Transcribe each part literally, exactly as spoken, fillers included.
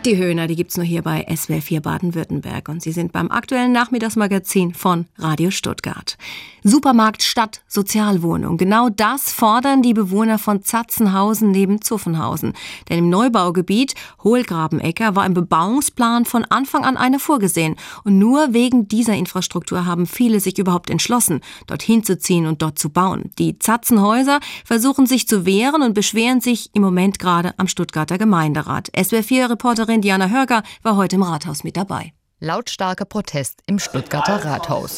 Die Höhner, die gibt's nur hier bei S W R vier Baden-Württemberg und Sie sind beim aktuellen Nachmittagsmagazin von Radio Stuttgart. Supermarkt statt Sozialwohnung. Genau das fordern die Bewohner von Zatzenhausen neben Zuffenhausen. Denn im Neubaugebiet Hohlgrabenecker war im Bebauungsplan von Anfang an eine vorgesehen. Und nur wegen dieser Infrastruktur haben viele sich überhaupt entschlossen, dorthin zu ziehen und dort zu bauen. Die Zatzenhäuser versuchen sich zu wehren und beschweren sich im Moment gerade am Stuttgarter Gemeinderat. S W R vier Reporterin Diana Hörger war heute im Rathaus mit dabei. Lautstarker Protest im Stuttgarter Rathaus.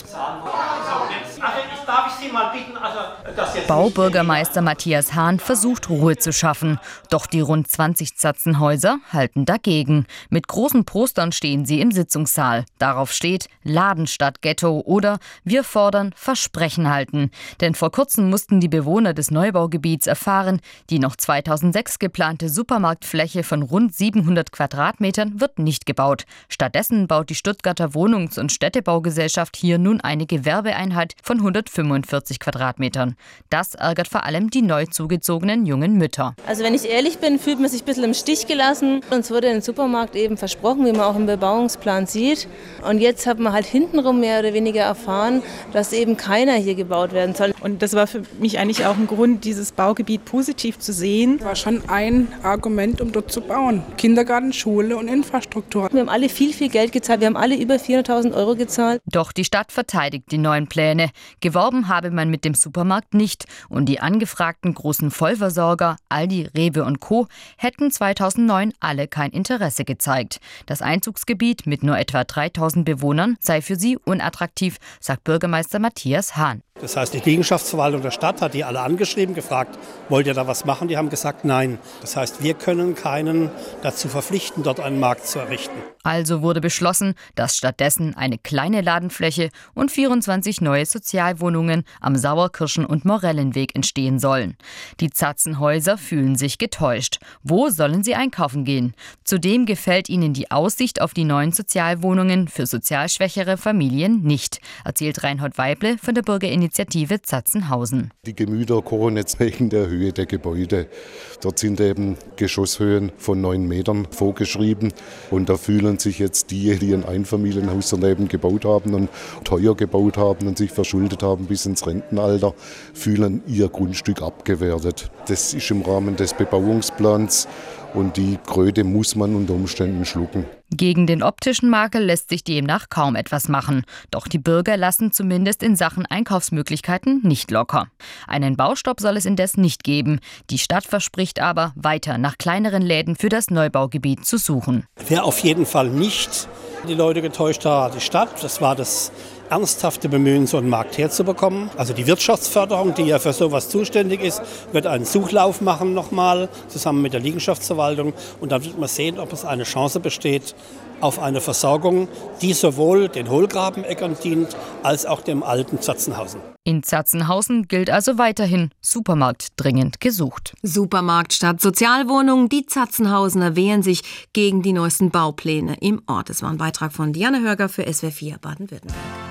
Baubürgermeister Matthias Hahn versucht, Ruhe zu schaffen. Doch die rund zwanzig Zatzenhäuser halten dagegen. Mit großen Postern stehen sie im Sitzungssaal. Darauf steht Laden statt Ghetto oder Wir fordern Versprechen halten. Denn vor kurzem mussten die Bewohner des Neubaugebiets erfahren, die noch zweitausendsechs geplante Supermarktfläche von rund siebenhundert Quadratmetern wird nicht gebaut. Stattdessen baut die Stuttgarter Wohnungs- und Städtebaugesellschaft hier nun eine Gewerbeeinheit von hundertfünfundvierzig Quadratmetern. Das ärgert vor allem die neu zugezogenen jungen Mütter. Also wenn ich ehrlich bin, fühlt man sich ein bisschen im Stich gelassen. Uns wurde ein Supermarkt eben versprochen, wie man auch im Bebauungsplan sieht. Und jetzt hat man halt hintenrum mehr oder weniger erfahren, dass eben keiner hier gebaut werden soll. Und das war für mich eigentlich auch ein Grund, dieses Baugebiet positiv zu sehen. War schon ein Argument, um dort zu bauen. Kindergarten, Schule und Infrastruktur. Wir haben alle viel, viel Geld gezahlt. Wir haben alle über vierhunderttausend Euro gezahlt. Doch die Stadt verteidigt die neuen Pläne. Geworben habe man mit dem Supermarkt nicht. Und die angefragten großen Vollversorger, Aldi, Rewe und Co., hätten zweitausendneun alle kein Interesse gezeigt. Das Einzugsgebiet mit nur etwa dreitausend Bewohnern sei für sie unattraktiv, sagt Bürgermeister Matthias Hahn. Das heißt, die Liegenschaftsverwaltung der Stadt hat die alle angeschrieben, gefragt, wollt ihr da was machen? Die haben gesagt, nein. Das heißt, wir können keinen dazu verpflichten, dort einen Markt zu errichten. Also wurde beschlossen, dass stattdessen eine kleine Ladenfläche und vierundzwanzig neue Sozialwohnungen am Sauerkirschen- und Morellenweg entstehen sollen. Die Zatzenhäuser fühlen sich getäuscht. Wo sollen sie einkaufen gehen? Zudem gefällt ihnen die Aussicht auf die neuen Sozialwohnungen für sozial schwächere Familien nicht, erzählt Reinhold Weible von der Bürgerinitiative Initiative Zatzenhausen. Die Gemüter kochen jetzt wegen der Höhe der Gebäude. Dort sind eben Geschosshöhen von neun Metern vorgeschrieben. Und da fühlen sich jetzt die, die ein Einfamilienhaus daneben gebaut haben und teuer gebaut haben und sich verschuldet haben bis ins Rentenalter, fühlen ihr Grundstück abgewertet. Das ist im Rahmen des Bebauungsplans und die Kröte muss man unter Umständen schlucken. Gegen den optischen Makel lässt sich demnach kaum etwas machen. Doch die Bürger lassen zumindest in Sachen Einkaufsmöglichkeiten nicht locker. Einen Baustopp soll es indes nicht geben. Die Stadt verspricht aber, weiter nach kleineren Läden für das Neubaugebiet zu suchen. Wer auf jeden Fall nicht die Leute getäuscht hat, die Stadt. Das war das ernsthafte Bemühen, so einen Markt herzubekommen. Also die Wirtschaftsförderung, die ja für sowas zuständig ist, wird einen Suchlauf machen nochmal, zusammen mit der Liegenschaftsverwaltung. Und dann wird man sehen, ob es eine Chance besteht auf eine Versorgung, die sowohl den Hohlgrabeneckern dient, als auch dem alten Zatzenhausen. In Zatzenhausen gilt also weiterhin Supermarkt dringend gesucht. Supermarkt statt Sozialwohnung. Die Zatzenhausener wehren sich gegen die neuesten Baupläne im Ort. Es war ein Beitrag von Diana Hörger für S W R vier Baden-Württemberg.